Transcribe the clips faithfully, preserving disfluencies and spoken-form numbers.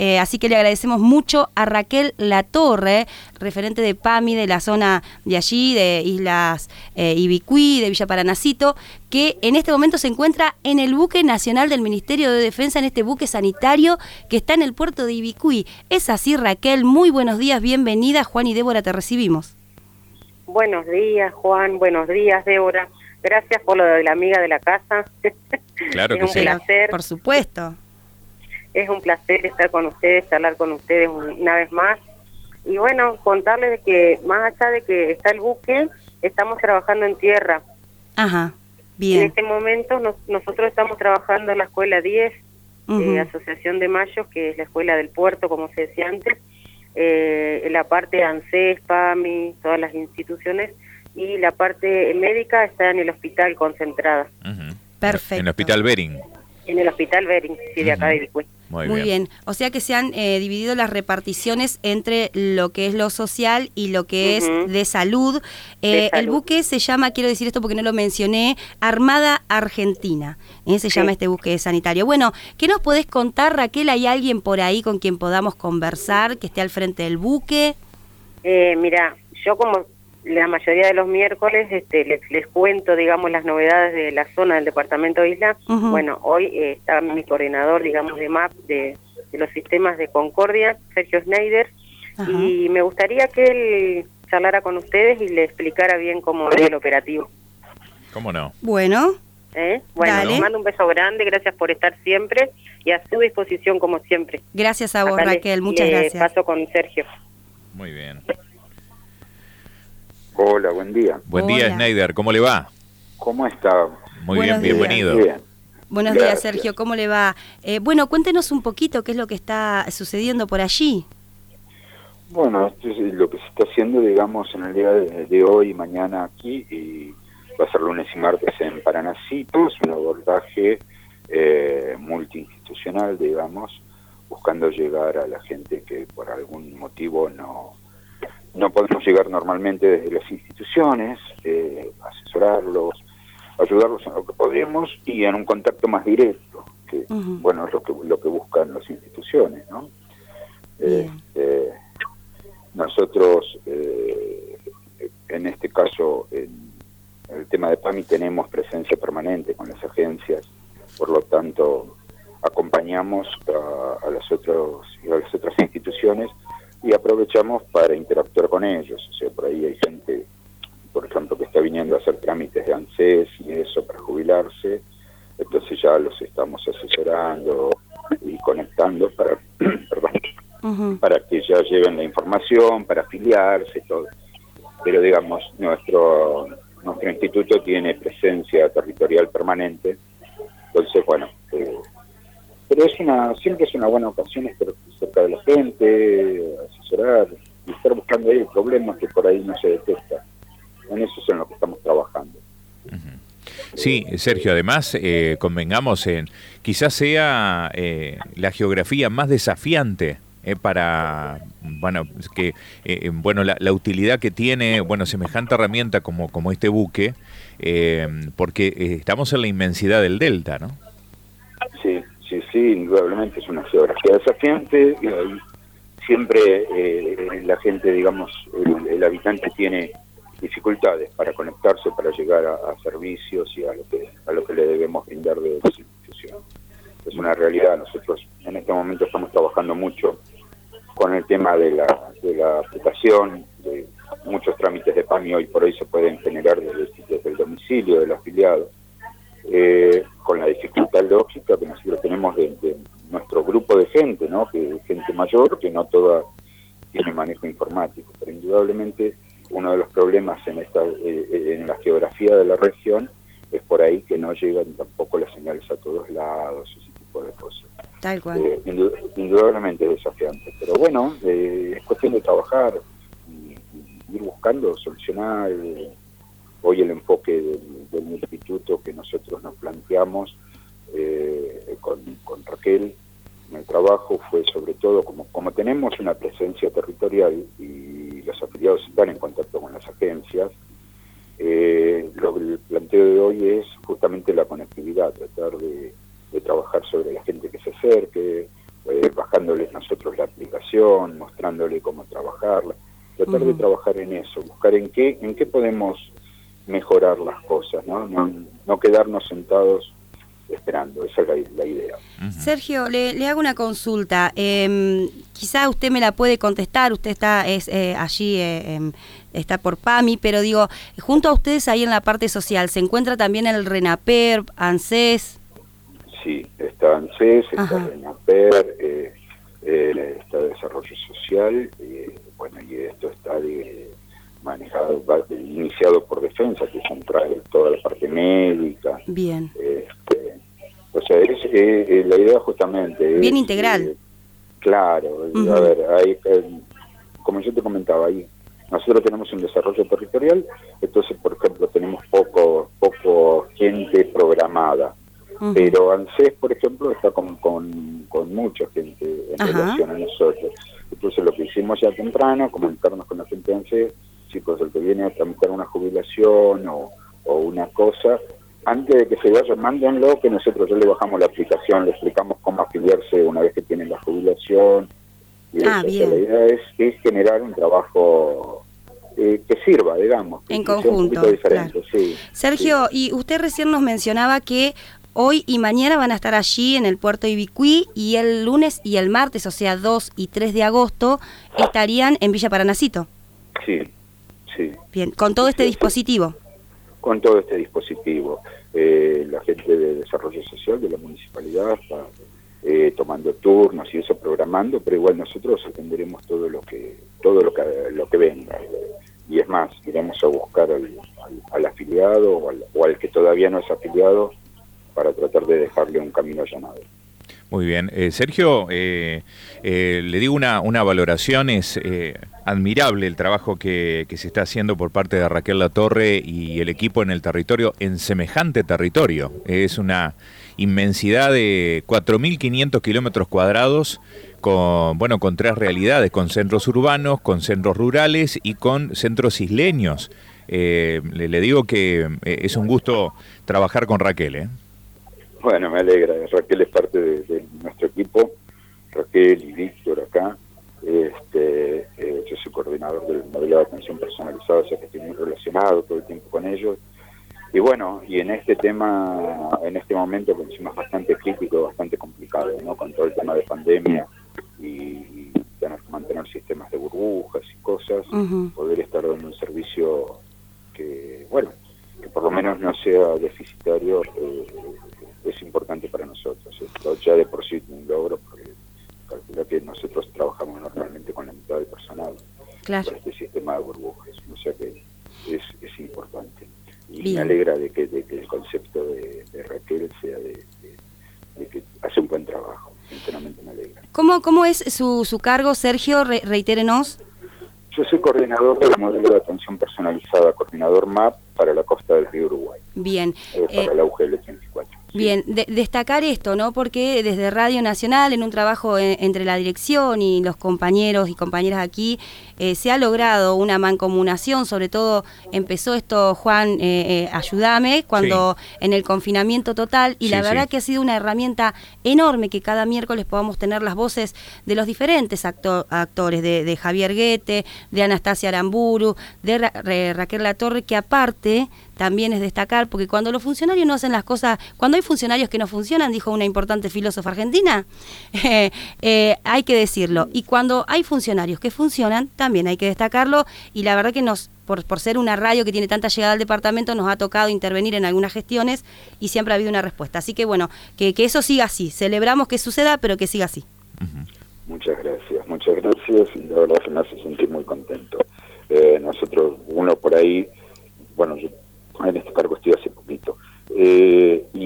Eh, así que le agradecemos mucho a Raquel Latorre, referente de PAMI de la zona de allí, de Islas eh, Ibicuí, de Villa Paranacito, que en este momento se encuentra en el buque nacional del Ministerio de Defensa, en este buque sanitario que está en el puerto de Ibicuí. Es así, Raquel, muy buenos días, bienvenida. Juan y Débora, te recibimos. Buenos días, Juan, buenos días, Débora. Gracias por lo de la amiga de la casa. Claro que es un sí. placer. Por supuesto. Es un placer estar con ustedes, charlar con ustedes una vez más. Y bueno, contarles de que más allá de que está el buque, estamos trabajando en tierra. Ajá, bien. En este momento nos, nosotros estamos trabajando en la Escuela diez, uh-huh. eh, Asociación de Mayos, que es la escuela del puerto, como se decía antes, eh, en la parte de ANSES, PAMI, todas las instituciones, y la parte médica está en el hospital concentrada. Uh-huh. Perfecto. En el hospital Bering. En el hospital Bering, sí, de uh-huh. acá de Ibicuí. Muy, Muy bien. bien. O sea que se han eh, dividido las reparticiones entre lo que es lo social y lo que uh-huh. es de salud. Eh, de salud. El buque se llama, quiero decir esto porque no lo mencioné, Armada Argentina. ¿eh? Se sí. llama este buque sanitario. Bueno, ¿qué nos podés contar, Raquel? ¿Hay alguien por ahí con quien podamos conversar, que esté al frente del buque? Eh, mira, yo como la mayoría de los miércoles este, les, les cuento, digamos, las novedades de la zona del departamento de Isla. Uh-huh. Bueno, hoy eh, está mi coordinador, digamos, de M A P, de, de los sistemas de Concordia, Sergio Schneider, uh-huh. y me gustaría que él charlara con ustedes y le explicara bien cómo es el operativo. ¿Cómo no? Bueno. ¿Eh? Bueno, Dale. les mando un beso grande, gracias por estar siempre y a su disposición como siempre. Gracias a vos, Acá Raquel, les, muchas les gracias. paso con Sergio. Muy bien. Hola, buen día. Buen Hola. día, Schneider. ¿Cómo le va? ¿Cómo está? Muy Buenos bien, días. bienvenido. Bien. Buenos Gracias. días, Sergio. ¿Cómo le va? Eh, bueno, cuéntenos un poquito qué es lo que está sucediendo por allí. Bueno, esto es lo que se está haciendo, digamos, en el día de, de hoy y mañana aquí, y va a ser lunes y martes en Paranacito. Es un abordaje eh, multiinstitucional, digamos, buscando llegar a la gente que por algún motivo no... No podemos llegar normalmente desde las instituciones, eh, asesorarlos, ayudarlos en lo que podemos y en un contacto más directo, que uh-huh. bueno, es lo que lo que buscan las instituciones, ¿no? Eh, eh, nosotros, eh, en este caso, en el tema de PAMI tenemos presencia permanente con las agencias, por lo tanto, acompañamos a, a las otros, a las otras instituciones y aprovechamos para interactuar con ellos. O sea, por ahí hay gente, por ejemplo, que está viniendo a hacer trámites de ANSES y eso para jubilarse, entonces ya los estamos asesorando y conectando para perdón, uh-huh. para que ya lleven la información, para afiliarse, todo. Pero digamos, nuestro nuestro instituto tiene presencia territorial permanente, entonces bueno, eh, pero es una siempre es una buena ocasión estar cerca de la gente, asesorar y estar buscando ahí problemas que por ahí no se detectan. En eso es en lo que estamos trabajando. Uh-huh. Sí, Sergio, además eh, convengamos en quizás sea eh, la geografía más desafiante eh, para bueno que eh, bueno la, la utilidad que tiene bueno semejante herramienta como como este buque, eh, porque eh, estamos en la inmensidad del delta, ¿no? Sí. Sí, sí, indudablemente es una geografía desafiante y ahí siempre eh, la gente, digamos, el, el habitante tiene dificultades para conectarse, para llegar a, a servicios y a lo que a lo que le debemos brindar de las instituciones. Es una realidad. Nosotros en este momento estamos trabajando mucho con el tema de la, de la aplicación, de muchos trámites de PAMI hoy por hoy se pueden generar desde, desde el domicilio del afiliado. Eh, con la dificultad lógica que nosotros tenemos de, de nuestro grupo de gente, ¿no? Que gente mayor, que no toda tiene manejo informático, pero indudablemente uno de los problemas en esta eh, en la geografía de la región es por ahí que no llegan tampoco las señales a todos lados, ese tipo de cosas. Tal cual. Eh, indudablemente es desafiante, pero bueno, eh, es cuestión de trabajar y, y ir buscando solucionar. Eh, Hoy el enfoque del, del instituto que nosotros nos planteamos eh, con, con Raquel en el trabajo fue sobre todo, como, como tenemos una presencia territorial y los afiliados están en contacto con las agencias, eh, lo que el planteo de hoy es justamente la conectividad, tratar de, de trabajar sobre la gente que se acerque, eh, bajándoles nosotros nosotros la aplicación, mostrándole cómo trabajarla, tratar uh-huh. de trabajar en eso, buscar en qué, en qué podemos mejorar las cosas, ¿no? No, no quedarnos sentados esperando, esa es la, la idea. Uh-huh. Sergio, le, le hago una consulta, eh, quizá usted me la puede contestar, usted está es eh, allí, eh, eh, está por PAMI, pero digo, junto a ustedes ahí en la parte social, ¿se encuentra también el RENAPER, ANSES? Sí, está ANSES, está Ajá. RENAPER, eh, eh, está Desarrollo Social, eh, bueno, y esto está de, manejado, iniciado por Defensa, que trae toda la parte médica. Bien. Este, o sea, es eh, la idea justamente... Bien es, integral. Eh, claro, uh-huh. a ver, hay, eh, como yo te comentaba ahí, nosotros tenemos un desarrollo territorial, entonces, por ejemplo, tenemos poco, poco gente programada. Uh-huh. Pero ANSES, por ejemplo, está con, con, con mucha gente en Ajá. relación a nosotros. Entonces, lo que hicimos ya temprano, comunicarnos con la gente de ANSES, chicos, el que viene a tramitar una jubilación o, o una cosa, antes de que se vaya, mándenlo, que nosotros ya le bajamos la aplicación, le explicamos cómo afiliarse una vez que tienen la jubilación. Y ah, eso, bien. O sea, la idea es, es generar un trabajo eh, que sirva, digamos. Que en conjunto, un diferente, claro. sí, Sergio, sí. Y usted recién nos mencionaba que hoy y mañana van a estar allí en el puerto de Ibicuí y el lunes y el martes, o sea, dos y tres de agosto, estarían en Villa Paranacito. Sí, sí. Bien, con todo este sí, dispositivo. Sí. Con todo este dispositivo. Eh, la gente de Desarrollo Social de la Municipalidad está eh, tomando turnos y eso programando, pero igual nosotros atenderemos todo lo que todo lo que, lo que venga. Y es más, iremos a buscar al, al, al afiliado o al, o al que todavía no es afiliado para tratar de dejarle un camino allanado. Muy bien. Eh, Sergio, eh, eh, le digo una, una valoración, es eh, admirable el trabajo que, que se está haciendo por parte de Raquel Latorre y el equipo en el territorio, en semejante territorio. Es una inmensidad de cuatro mil quinientos kilómetros cuadrados, con, bueno, con tres realidades, con centros urbanos, con centros rurales y con centros isleños. Eh, le, le digo que eh, es un gusto trabajar con Raquel, ¿eh? Bueno, me alegra. Raquel es parte de, de nuestro equipo. Raquel y Víctor acá. Este, eh, yo soy coordinador del modelo de atención personalizada, o sea que estoy muy relacionado todo el tiempo con ellos. Y bueno, y en este tema, en este momento que encima es bastante crítico, bastante complicado, ¿no? Con todo el tema de pandemia y, y tener que mantener sistemas de burbujas y cosas, uh-huh. poder estar dando un servicio que, bueno, que por lo menos no sea deficitario, eh, es importante para nosotros. Esto ya de por sí un logro, porque calcula que nosotros trabajamos normalmente con la mitad del personal claro. para este sistema de burbujas, o sea que es, es importante. Y Bien. me alegra de que, de que el concepto de, de Raquel sea de, de, de que hace un buen trabajo, sinceramente me alegra. ¿Cómo, cómo es su, su cargo, Sergio? Re, reitérenos. Yo soy coordinador del modelo de atención personalizada, coordinador M A P para la costa del río Uruguay. Bien. Eh, para eh, la U G L treinta y cuatro. Bien, de, destacar esto, ¿no? Porque desde Radio Nacional, en un trabajo en, entre la dirección y los compañeros y compañeras aquí, eh, se ha logrado una mancomunación, sobre todo empezó esto, Juan, eh, eh, ayúdame, cuando sí. en el confinamiento total, y sí, la verdad sí. que ha sido una herramienta enorme que cada miércoles podamos tener las voces de los diferentes acto, actores, de, de Javier Guete, de Anastasia Aramburu, de Ra, Ra, Raquel Latorre, que aparte también es destacar, porque cuando los funcionarios no hacen las cosas, cuando hay funcionarios que no funcionan, dijo una importante filósofa argentina, eh, eh, hay que decirlo, y cuando hay funcionarios que funcionan, también hay que destacarlo, y la verdad que nos, por, por ser una radio que tiene tanta llegada al departamento, nos ha tocado intervenir en algunas gestiones, y siempre ha habido una respuesta, así que bueno, que, que eso siga así, celebramos que suceda, pero que siga así. Uh-huh. Muchas gracias, muchas gracias, y la verdad que me hace sentir muy contento. Eh, nosotros, uno por ahí, bueno, yo en este cargo estoy hace poquito, eh, y,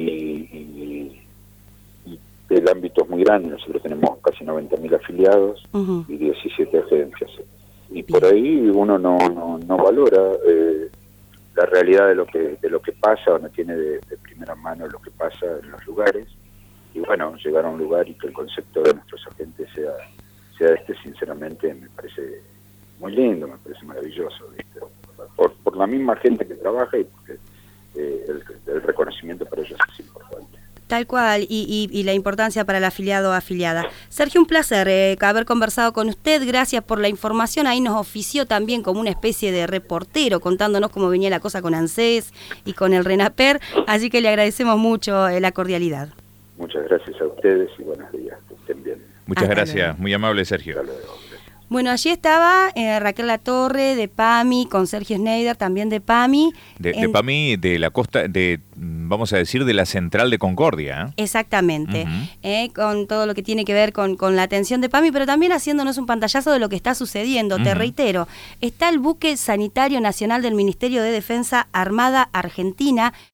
y, y el ámbito es muy grande, nosotros tenemos casi noventa mil afiliados uh-huh. y diecisiete agencias, y Bien. Por ahí uno no, no, no valora eh, la realidad de lo que de lo que pasa, o no tiene de, de primera mano lo que pasa en los lugares, y bueno, llegar a un lugar y que el concepto de nuestros agentes sea, sea este, sinceramente me parece muy lindo, me parece maravilloso, ¿viste? Por, por la misma gente que trabaja y porque eh, el, el reconocimiento para ellos es importante. Tal cual, y, y, y la importancia para el afiliado o afiliada. Sergio, un placer eh, haber conversado con usted, gracias por la información, ahí nos ofició también como una especie de reportero, contándonos cómo venía la cosa con ANSES y con el RENAPER, así que le agradecemos mucho eh, la cordialidad. Muchas gracias a ustedes y buenos días, que estén bien. Muchas Hasta gracias, luego. Muy amable, Sergio. Hasta luego. Bueno, allí estaba eh, Raquel Latorre de PAMI, con Sergio Schneider también de PAMI. De, de en... PAMI, de la costa, de vamos a decir, de la central de Concordia. ¿eh? Exactamente, Uh-huh. eh, con todo lo que tiene que ver con, con la atención de PAMI, pero también haciéndonos un pantallazo de lo que está sucediendo. Uh-huh. Te reitero, está el buque sanitario nacional del Ministerio de Defensa Armada Argentina,